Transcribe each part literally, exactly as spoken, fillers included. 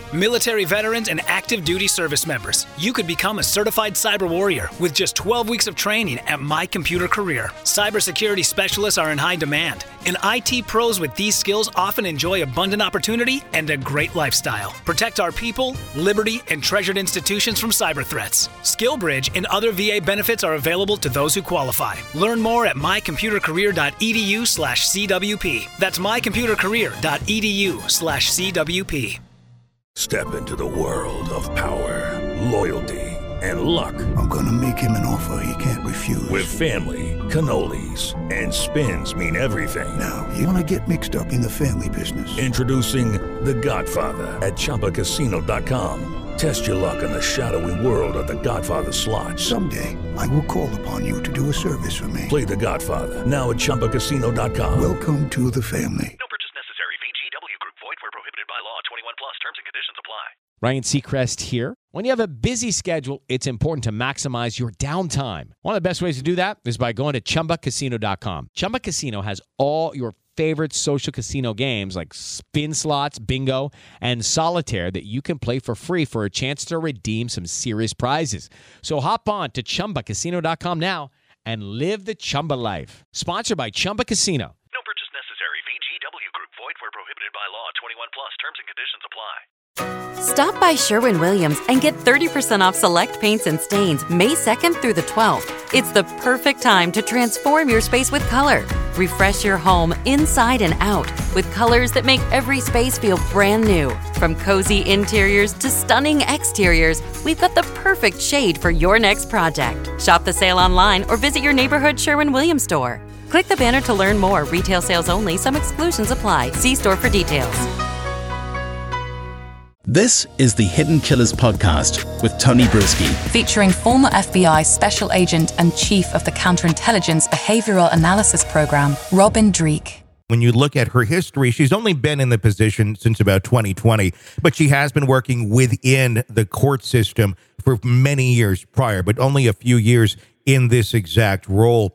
Military veterans and active duty service members, you could become a certified cyber warrior with just twelve weeks of training at My Computer Career. Cybersecurity specialists are in high demand, and I T pros with these skills often enjoy abundant opportunity and a great lifestyle. Protect our people, liberty, and treasured institutions from cyber threats. SkillBridge and other V A benefits are available to those who qualify. Learn more at mycomputercareer.edu slash CWP. That's mycomputercareer.edu slash CWP. Step into the world of power, loyalty, and luck. I'm gonna make him an offer he can't refuse. With family, cannolis, and spins mean everything. Now, you wanna get mixed up in the family business. Introducing The Godfather at Chumba Casino dot com. Test your luck in the shadowy world of The Godfather slot. Someday, I will call upon you to do a service for me. Play The Godfather, now at Chumba Casino dot com. Welcome to the family. No purchase necessary. V G W Group. Void where prohibited by law. twenty-one plus. Terms and conditions apply. Ryan Seacrest here. When you have a busy schedule, it's important to maximize your downtime. One of the best ways to do that is by going to Chumba Casino dot com. Chumba Casino has all your favorite social casino games like spin slots, bingo, and solitaire that you can play for free for a chance to redeem some serious prizes. So hop on to Chumba Casino dot com now and live the Chumba life. Sponsored by Chumba Casino. No purchase necessary. V G W Group. Void where prohibited by law. twenty-one plus. Terms and conditions apply. Stop by Sherwin-Williams and get thirty percent off select paints and stains May second through the twelfth. It's the perfect time to transform your space with color. Refresh your home inside and out with colors that make every space feel brand new. From cozy interiors to stunning exteriors, we've got the perfect shade for your next project. Shop the sale online or visit your neighborhood Sherwin-Williams store. Click the banner to learn more. Retail sales only. Some exclusions apply. See store for details. This is the Hidden Killers podcast with Tony Brueski, featuring former F B I Special Agent and Chief of the Counterintelligence Behavioral Analysis Program, Robin Dreeke. When you look at her history, she's only been in the position since about twenty twenty, but she has been working within the court system for many years prior, but only a few years in this exact role.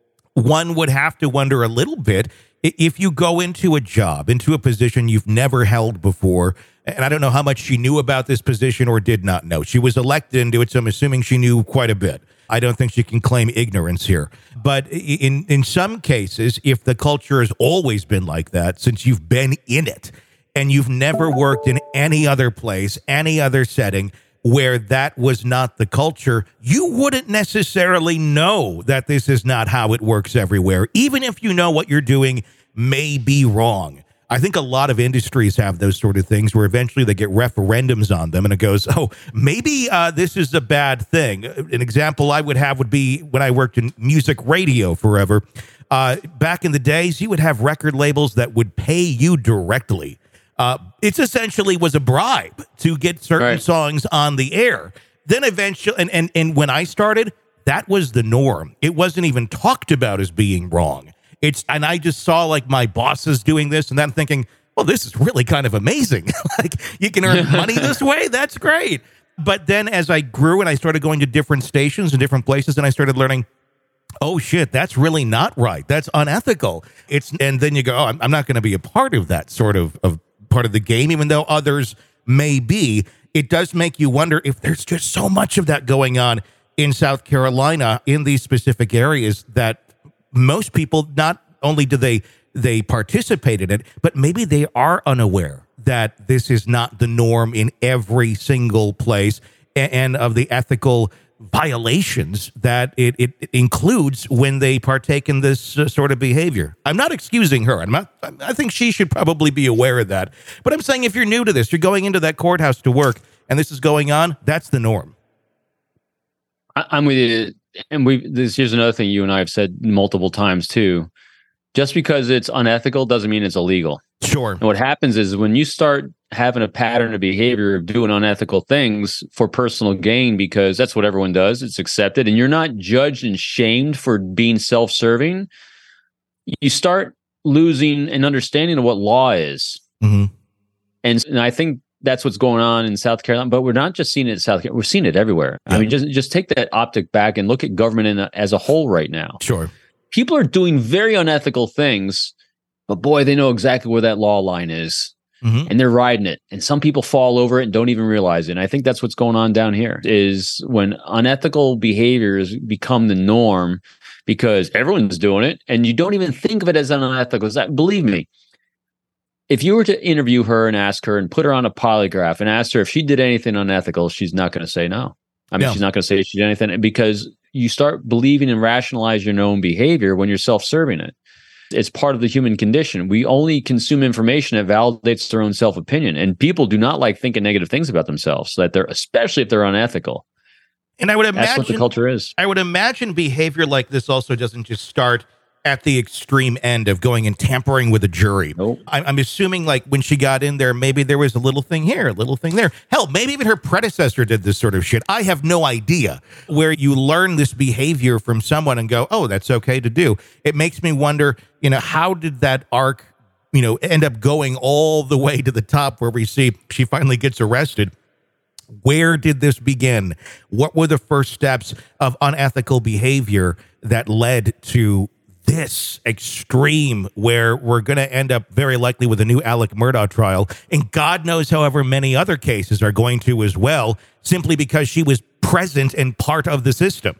One would have to wonder a little bit if you go into a job, into a position you've never held before, and I don't know how much she knew about this position or did not know. She was elected into it, so I'm assuming she knew quite a bit. I don't think she can claim ignorance here. But in, in some cases, if the culture has always been like that, since you've been in it, and you've never worked in any other place, any other setting where that was not the culture, you wouldn't necessarily know that this is not how it works everywhere, even if you know what you're doing may be wrong. I think a lot of industries have those sort of things where eventually they get referendums on them and it goes, oh, maybe uh, this is a bad thing. An example I would have would be when I worked in music radio forever. Uh, back in the days, you would have record labels that would pay you directly. Uh, it essentially was a bribe to get certain right. songs on the air. Then eventually, and, and, and when I started, that was the norm. It wasn't even talked about as being wrong. It's, and I just saw like my bosses doing this and then thinking, well, this is really kind of amazing. Like you can earn money this way. That's great. But then as I grew and I started going to different stations and different places and I started learning, oh shit, that's really not right. That's unethical. It's, and then you go, oh, I'm, I'm not going to be a part of that sort of, of part of the game, even though others may be. It does make you wonder if there's just so much of that going on in South Carolina in these specific areas that most people, not only do they they participate in it, but maybe they are unaware that this is not the norm in every single place and, and of the ethical violations that it, it includes when they partake in this uh, sort of behavior. I'm not excusing her. I'm not, I think she should probably be aware of that. But I'm saying if you're new to this, you're going into that courthouse to work and this is going on, that's the norm. I, I'm with you. And we this here's another thing you and I have said multiple times too. Just because it's unethical doesn't mean it's illegal. Sure. And what happens is when you start having a pattern of behavior of doing unethical things for personal gain, because that's what everyone does, it's accepted, and you're not judged and shamed for being self-serving, you start losing an understanding of what law is. Mm-hmm. And, and I think that's what's going on in South Carolina, but we're not just seeing it in South Carolina. We're seeing it everywhere. Yeah. I mean, just just take that optic back and look at government in a, as a whole right now. Sure. People are doing very unethical things, but boy, they know exactly where that law line is. mm-hmm. and they're riding it. And some people fall over it and don't even realize it. And I think that's what's going on down here is when unethical behaviors become the norm because everyone's doing it and you don't even think of it as unethical. That, believe me, if you were to interview her and ask her and put her on a polygraph and ask her if she did anything unethical, she's not going to say no. I mean, no. she's not going to say she did anything because you start believing and rationalize your own behavior when you're self-serving it. It's part of the human condition. We only consume information that validates their own self-opinion. And people do not like thinking negative things about themselves, so that they're, especially if they're unethical. And I would imagine that's what the culture is. I would imagine behavior like this also doesn't just start at the extreme end of going and tampering with a jury. Nope. I'm, I'm assuming like when she got in there, maybe there was a little thing here, a little thing there. Hell, maybe even her predecessor did this sort of shit. I have no idea where you learn this behavior from someone and go, oh, that's okay to do. It makes me wonder, you know, how did that arc, you know, end up going all the way to the top where we see she finally gets arrested? Where did this begin? What were the first steps of unethical behavior that led to this extreme where we're going to end up very likely with a new Alec Murdaugh trial, and God knows however many other cases are going to as well, simply because she was present and part of the system?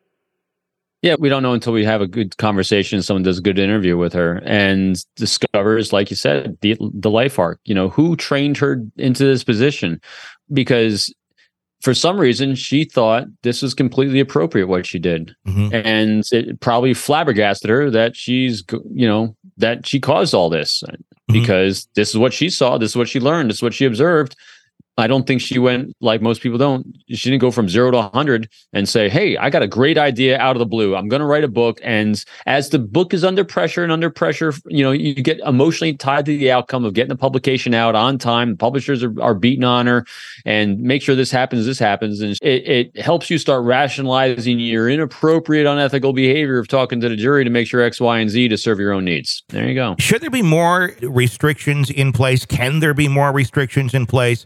Yeah, we don't know until we have a good conversation, someone does a good interview with her and discovers, like you said, the, the life arc. You know, who trained her into this position? Because for some reason, she thought this was completely appropriate what she did. Mm-hmm. And it probably flabbergasted her that she's, you know, that she caused all this mm-hmm. because this is what she saw. This is what she learned. This is what she observed. I don't think she went like most people don't. She didn't go from zero to one hundred and say, hey, I got a great idea out of the blue. I'm going to write a book. And as the book is under pressure and under pressure, you know, you get emotionally tied to the outcome of getting the publication out on time. Publishers are, are beating on her and make sure this happens, this happens. And it, it helps you start rationalizing your inappropriate, unethical behavior of talking to the jury to make sure X, Y, and Z to serve your own needs. There you go. Should there be more restrictions in place? Can there be more restrictions in place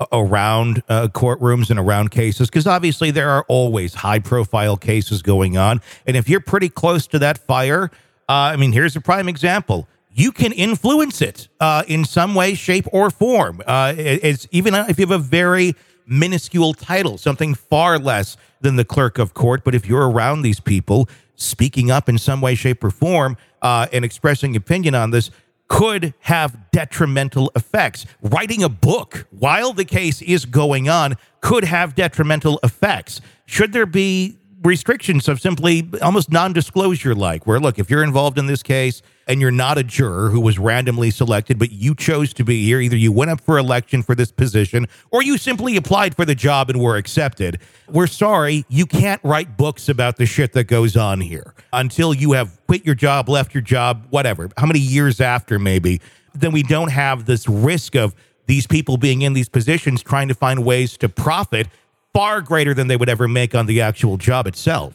around uh, courtrooms and around cases? Because obviously there are always high profile cases going on. And if you're pretty close to that fire, uh, I mean, here's a prime example. You can influence it uh, in some way, shape, or form. Uh, it's even if you have a very minuscule title, something far less than the clerk of court. But if you're around these people speaking up in some way, shape, or form uh, and expressing opinion on this, could have detrimental effects. Writing a book while the case is going on could have detrimental effects. Should there be restrictions of simply almost non-disclosure, like where, look, if you're involved in this case and you're not a juror who was randomly selected, but you chose to be here, either you went up for election for this position or you simply applied for the job and were accepted, we're sorry, you can't write books about the shit that goes on here until you have quit your job, left your job, whatever, how many years after maybe. Then we don't have this risk of these people being in these positions trying to find ways to profit far greater than they would ever make on the actual job itself.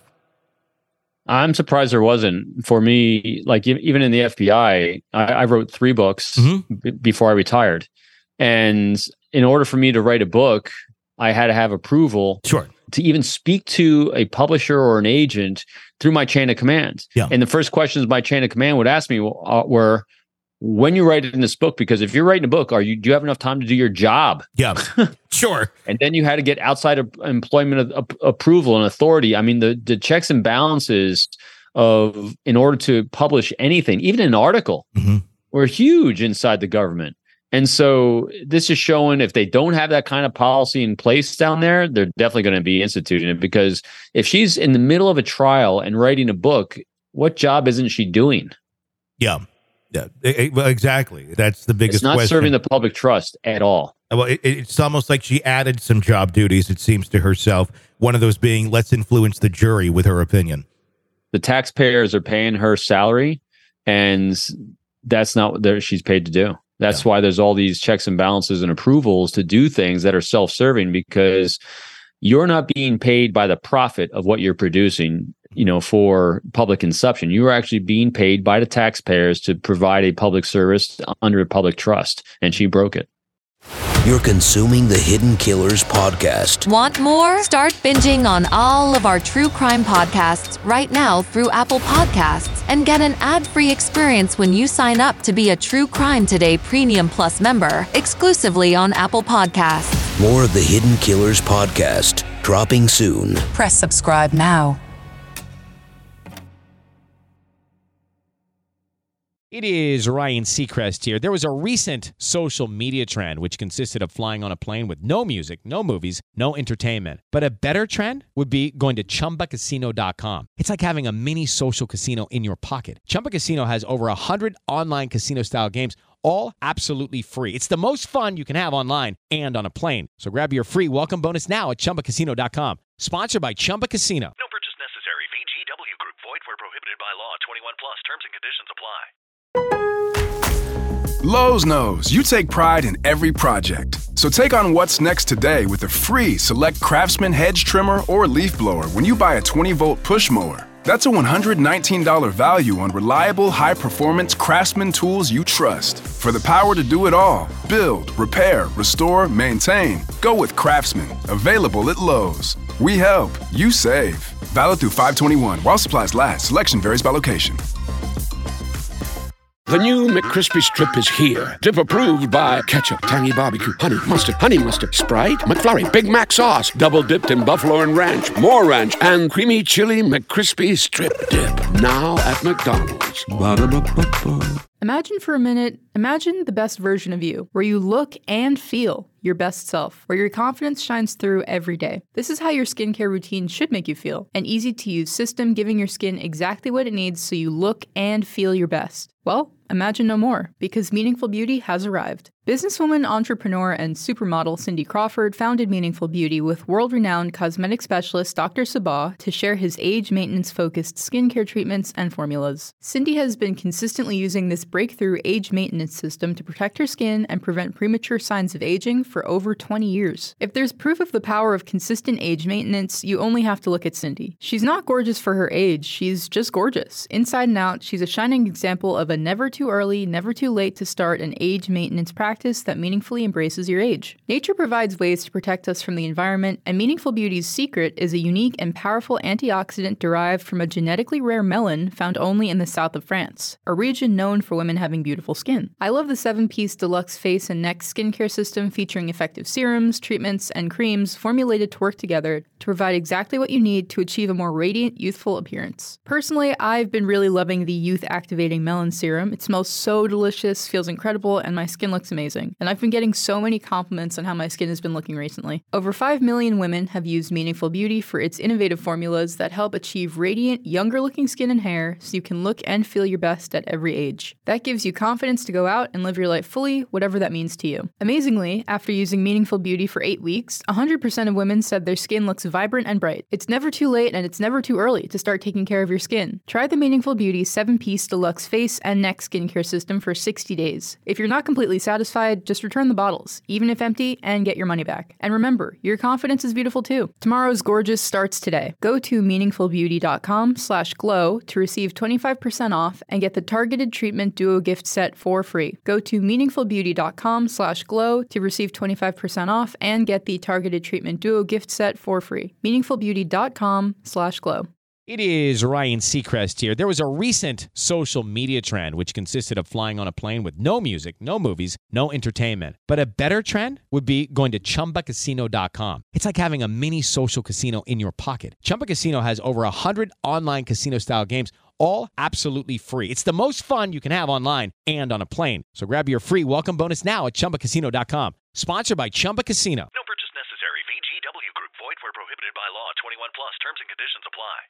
I'm surprised there wasn't. For me, like even in the F B I, I, I wrote three books mm-hmm. b- before I retired. And in order for me to write a book, I had to have approval sure. to even speak to a publisher or an agent through my chain of command. Yeah. And the first questions my chain of command would ask me uh, were, when you write it in this book, because if you're writing a book, are you do you have enough time to do your job? Yeah, sure. And then you had to get outside of employment of, of approval and authority. I mean, the the checks and balances of in order to publish anything, even an article, mm-hmm. were huge inside the government. And so this is showing if they don't have that kind of policy in place down there, they're definitely going to be instituting it. Because if she's in the middle of a trial and writing a book, what job isn't she doing? Yeah. Yeah, it, it, well, exactly. That's the biggest It's not question. serving the public trust at all. Well, it, it's almost like she added some job duties, it seems, to herself. One of those being, let's influence the jury with her opinion. The taxpayers are paying her salary, and that's not what she's paid to do. That's yeah. why there's all these checks and balances and approvals to do things that are self-serving, because you're not being paid by the profit of what you're producing, you know, for public consumption. You are actually being paid by the taxpayers to provide a public service under a public trust, and she broke it. You're consuming the Hidden Killers podcast. Want more? Start binging on all of our true crime podcasts right now through Apple Podcasts and get an ad-free experience when you sign up to be a True Crime Today Premium Plus member exclusively on Apple Podcasts. More of the Hidden Killers podcast dropping soon. Press subscribe now. It is Ryan Seacrest here. There was a recent social media trend which consisted of flying on a plane with no music, no movies, no entertainment. But a better trend would be going to Chumba Casino dot com. It's like having a mini social casino in your pocket. Chumba Casino has over one hundred online casino-style games, all absolutely free. It's the most fun you can have online and on a plane. So grab your free welcome bonus now at Chumba Casino dot com. Sponsored by Chumba Casino. No purchase necessary. V G W Group. Void where prohibited by law. twenty-one plus. Terms and conditions apply. Lowe's knows you take pride in every project. So take on what's next today with a free Select Craftsman hedge trimmer or leaf blower when you buy a twenty volt push mower. That's a one hundred nineteen dollars value on reliable, high-performance Craftsman tools you trust. For the power to do it all, build, repair, restore, maintain, go with Craftsman. Available at Lowe's. We help, you save. Valid through five twenty-one while supplies last. Selection varies by location. The new McCrispy Strip is here. Dip approved by ketchup, tangy barbecue, honey mustard, honey mustard, Sprite, McFlurry, Big Mac sauce, double dipped in buffalo and ranch, more ranch, and creamy chili McCrispy Strip Dip. Now at McDonald's. Ba-da-ba-ba-ba. Imagine for a minute, imagine the best version of you, where you look and feel your best self, where your confidence shines through every day. This is how your skincare routine should make you feel. An easy-to-use system giving your skin exactly what it needs so you look and feel your best. Well, imagine no more, because Meaningful Beauty has arrived. Businesswoman, entrepreneur, and supermodel Cindy Crawford founded Meaningful Beauty with world-renowned cosmetic specialist Doctor Sabah to share his age maintenance-focused skincare treatments and formulas. Cindy has been consistently using this breakthrough age maintenance system to protect her skin and prevent premature signs of aging for over twenty years. If there's proof of the power of consistent age maintenance, you only have to look at Cindy. She's not gorgeous for her age, she's just gorgeous. Inside and out, she's a shining example of a never too early, never too late to start an age maintenance practice that meaningfully embraces your age. Nature provides ways to protect us from the environment, and Meaningful Beauty's secret is a unique and powerful antioxidant derived from a genetically rare melon found only in the south of France, a region known for women having beautiful skin. I love the seven-piece deluxe face and neck skincare system featuring effective serums, treatments, and creams formulated to work together to provide exactly what you need to achieve a more radiant, youthful appearance. Personally, I've been really loving the Youth Activating Melon Serum. It smells so delicious, feels incredible, and my skin looks amazing. And I've been getting so many compliments on how my skin has been looking recently. Over five million women have used Meaningful Beauty for its innovative formulas that help achieve radiant, younger-looking skin and hair so you can look and feel your best at every age. That gives you confidence to go out and live your life fully, whatever that means to you. Amazingly, after using Meaningful Beauty for eight weeks, one hundred percent of women said their skin looks vibrant and bright. It's never too late and it's never too early to start taking care of your skin. Try the Meaningful Beauty seven-piece deluxe face and neck skincare system for sixty days. If you're not completely satisfied, just return the bottles, even if empty, and get your money back. And remember, your confidence is beautiful too. Tomorrow's gorgeous starts today. Go to meaningfulbeauty.com slash glow to receive twenty-five percent off and get the Targeted Treatment Duo gift set for free. Go to meaningfulbeauty.com slash glow to receive twenty-five percent off and get the Targeted Treatment Duo gift set for free. meaningfulbeauty.com slash glow. It is Ryan Seacrest here. There was a recent social media trend which consisted of flying on a plane with no music, no movies, no entertainment. But a better trend would be going to Chumba Casino dot com. It's like having a mini social casino in your pocket. Chumba Casino has over one hundred online casino-style games, all absolutely free. It's the most fun you can have online and on a plane. So grab your free welcome bonus now at Chumba Casino dot com. Sponsored by Chumba Casino. No purchase necessary. V G W Group. Void where prohibited by law. twenty-one plus. Terms and conditions apply.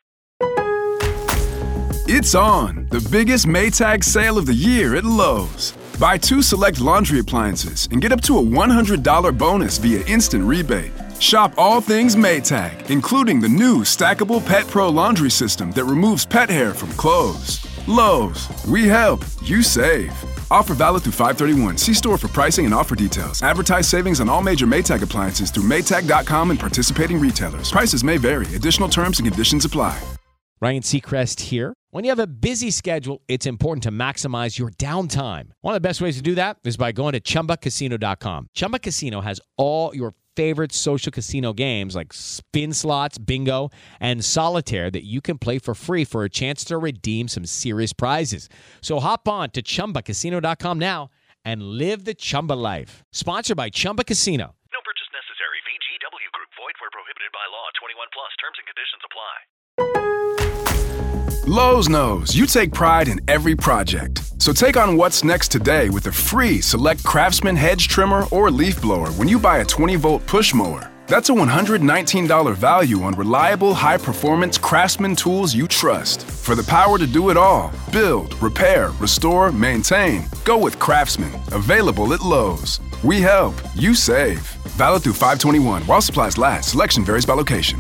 It's on, the biggest Maytag sale of the year at Lowe's. Buy two select laundry appliances and get up to a one hundred dollars bonus via instant rebate. Shop all things Maytag, including the new stackable Pet Pro laundry system that removes pet hair from clothes. Lowe's, we help, you save. Offer valid through five thirty-one. See store for pricing and offer details. Advertise savings on all major Maytag appliances through Maytag dot com and participating retailers. Prices may vary. Additional terms and conditions apply. Ryan Seacrest here. When you have a busy schedule, it's important to maximize your downtime. One of the best ways to do that is by going to Chumba Casino dot com. Chumba Casino has all your favorite social casino games like spin slots, bingo, and solitaire that you can play for free for a chance to redeem some serious prizes. So hop on to Chumba Casino dot com now and live the Chumba life. Sponsored by Chumba Casino. No purchase necessary. V G W Group. Void where prohibited by law. twenty-one plus. Terms and conditions apply. Lowe's knows you take pride in every project. So take on what's next today with a free Select Craftsman hedge trimmer or leaf blower when you buy a twenty volt push mower. That's a one hundred nineteen dollars value on reliable, high-performance Craftsman tools you trust. For the power to do it all, build, repair, restore, maintain, go with Craftsman. Available at Lowe's. We help, you save. Valid through five twenty-one. While supplies last, selection varies by location.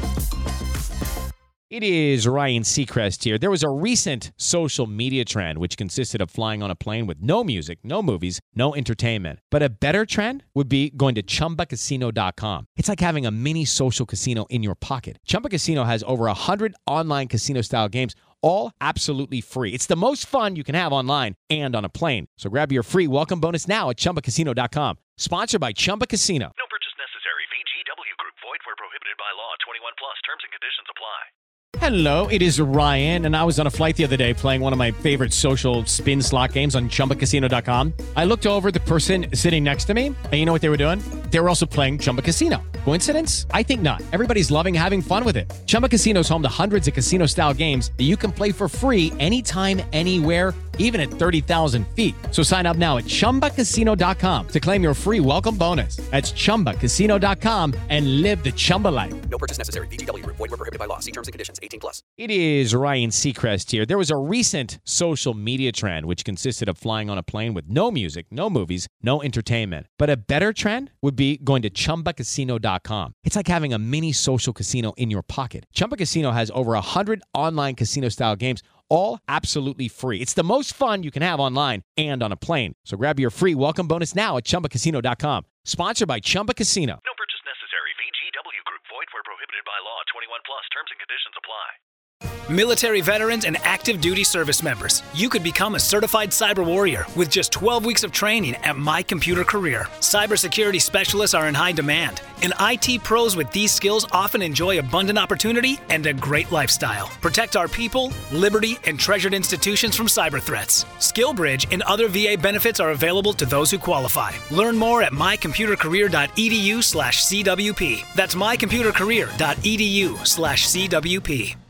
It is Ryan Seacrest here. There was a recent social media trend which consisted of flying on a plane with no music, no movies, no entertainment. But a better trend would be going to Chumba Casino dot com. It's like having a mini social casino in your pocket. Chumba Casino has over one hundred online casino-style games, all absolutely free. It's the most fun you can have online and on a plane. So grab your free welcome bonus now at Chumba Casino dot com. Sponsored by Chumba Casino. No purchase necessary. V G W Group. Void where prohibited by law. twenty-one plus. Terms and conditions apply. Hello, it is Ryan, and I was on a flight the other day playing one of my favorite social spin slot games on Chumba Casino dot com. I looked over at the person sitting next to me, and you know what they were doing? They were also playing Chumba Casino. Coincidence? I think not. Everybody's loving having fun with it. Chumba Casino is home to hundreds of casino-style games that you can play for free anytime, anywhere, even at thirty thousand feet. So sign up now at Chumba Casino dot com to claim your free welcome bonus. That's Chumba Casino dot com and live the Chumba life. No purchase necessary. V G W Group. Void where prohibited by law. See terms and conditions. eighteen plus. It is Ryan Seacrest here. There was a recent social media trend which consisted of flying on a plane with no music, no movies, no entertainment. But a better trend would be going to Chumba Casino dot com. It's like having a mini social casino in your pocket. Chumba Casino has over one hundred online casino-style games, all absolutely free. It's the most fun you can have online and on a plane. So grab your free welcome bonus now at Chumba Casino dot com. Sponsored by Chumba Casino. No purchase necessary. V G W Group. Void where prohibited by law. twenty-one plus. Terms and conditions apply. Military veterans and active duty service members, you could become a certified cyber warrior with just twelve weeks of training at My Computer Career. Cybersecurity specialists are in high demand, and I T pros with these skills often enjoy abundant opportunity and a great lifestyle. Protect our people, liberty, and treasured institutions from cyber threats. SkillBridge and other V A benefits are available to those who qualify. Learn more at my computer career dot e d u slash C W P. That's my computer career dot e d u slash C W P.